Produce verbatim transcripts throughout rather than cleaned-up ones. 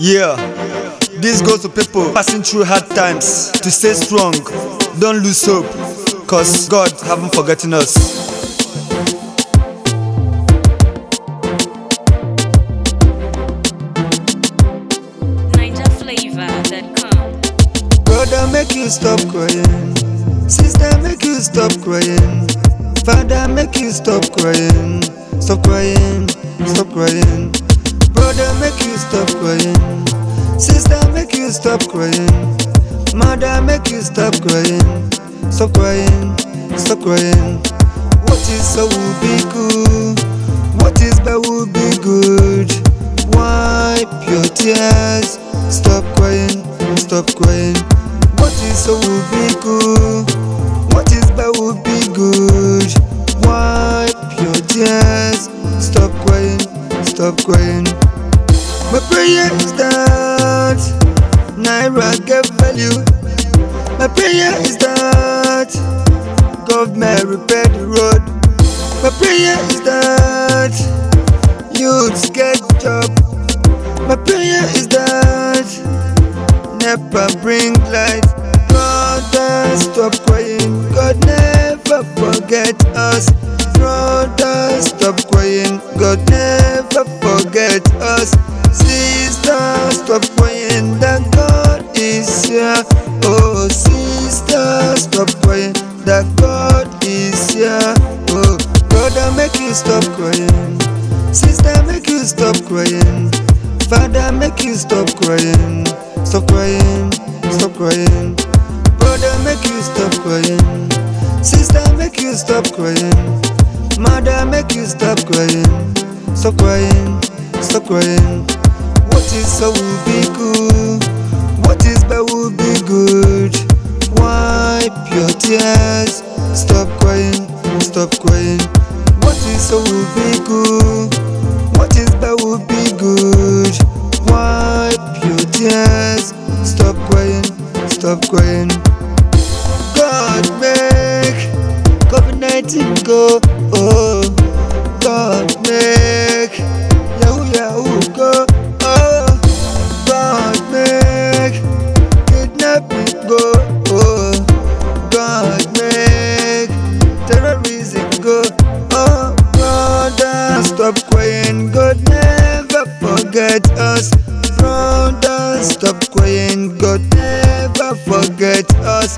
Yeah, this goes to people passing through hard times. To stay strong, don't lose hope, cause God haven't forgotten us. Niger Flavor dot com. Brother, make you stop crying. Sister, make you stop crying. Father, make you stop crying. Stop crying, stop crying. Brother, make you stop crying. Sister, make you stop crying. Mother, make you stop crying. Stop crying, stop crying. What is so will be good? What is bad will be good? Wipe your tears. Stop crying, stop crying. What is so will be good? What is bad will be good? Wipe your tears. Stop crying, stop crying. My prayer is that Naira get value. My prayer is that government repair the road. My prayer is that youths get job. My prayer is that NEPA bring light. Brothers, stop crying. God never forget us. Brothers, stop crying. God never forget us. Sisters, stop crying. That God is here. Oh, sisters, stop crying. That God is here. Oh, brother, make you stop crying. Sister, make you stop crying. Father, make you stop crying. Stop crying, stop crying. Brother, make you stop crying. Sister, make you stop crying. Mother, make you stop crying. Stop crying, stop crying. What is so will be good? What is bad will be good? Wipe your tears. Stop crying, stop crying. What is so will be good? What is bad will be good? Wipe your tears. Stop crying, stop crying. God make COVID nineteen go. Oh, God make Yahoo Yahoo go. Oh, God make kidnapping go. Oh, God make terrorism go. Oh, brother, stop crying. God never forget us. Brothers, stop crying. God never forget us.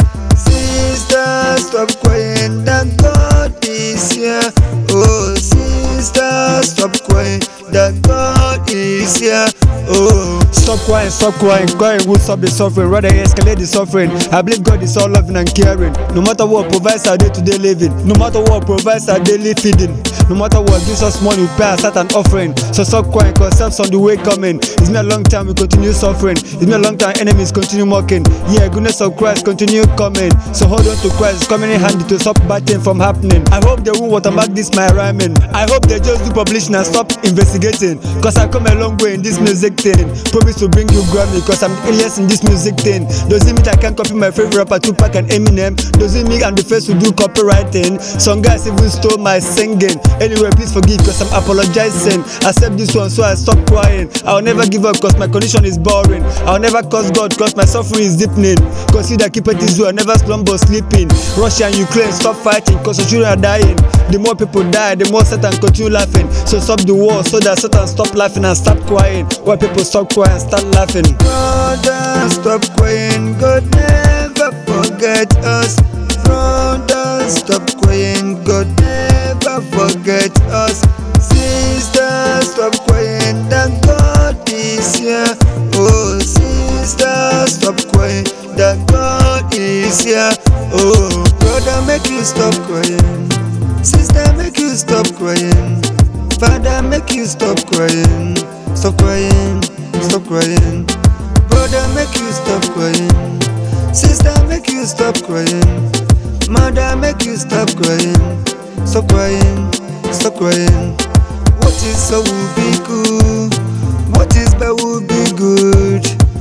Sisters, stop crying. That God is here. Oh, sisters, stop crying. That God is here. Oh, Stop crying, stop crying, crying will stop the suffering, rather escalate the suffering. I believe God is all loving and caring. No matter what provides our day-to-day living, no matter what provides our daily feeding, no matter what gives us money, we pay a certain offering. So stop crying, cause help's on the way coming. It's been a long time we continue suffering. It's been a long time enemies continue mocking. Yeah, goodness of Christ continue coming. So hold on to Christ, it's coming in handy to stop bad things from happening. I hope they won't watermark this my rhyming. I hope they just do publishing and stop investigating. Cause I come a long way in this music thing. Promise to bring you Grammy, cause I'm alias in this music thing. Doesn't mean I can't copy my favorite rapper Tupac and Eminem. Doesn't mean I'm the first to do copywriting. Some guys even stole my singing. Anyway, please forgive cause I'm apologizing. Accept this one so I stop crying. I'll never give up cause my condition is boring. I'll never curse God cause my suffering is deepening. Consider keep it this way, never slumber sleeping. Russia and Ukraine, stop fighting cause your children are dying. The more people die, the more Satan continue laughing. So stop the war so that Satan stop laughing and stop crying. Why people stop crying and start laughing. brothers, stop crying. God never forget us. Brothers, stop crying. God never forget us. Sisters, stop crying. That God is here. Oh, sisters, stop crying. That God is here. Oh, brother, make you stop crying. Sister, make you stop crying. Father, make you stop crying. Stop crying, stop crying. Brother, make you stop crying. Sister, make you stop crying. Mother, make you stop crying. Stop crying, stop crying. What is so will be good? What is bad will be good?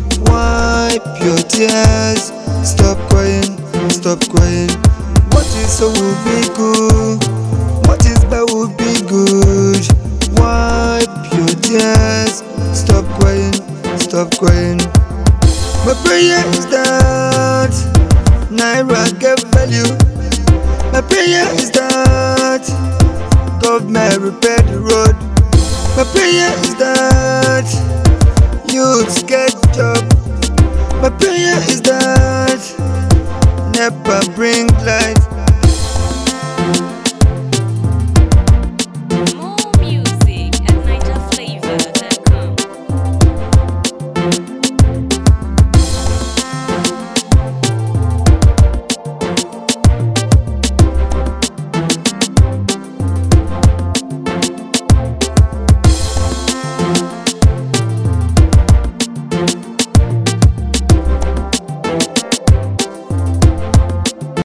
Wipe your tears. Stop crying, stop crying. What is so will be good? What is bad will be good? Wipe your tears. Stop crying, stop stop crying. My prayer is that Naira get value. My prayer is that government repair the road. My prayer is that youths get job. My prayer is that NEPA bring light.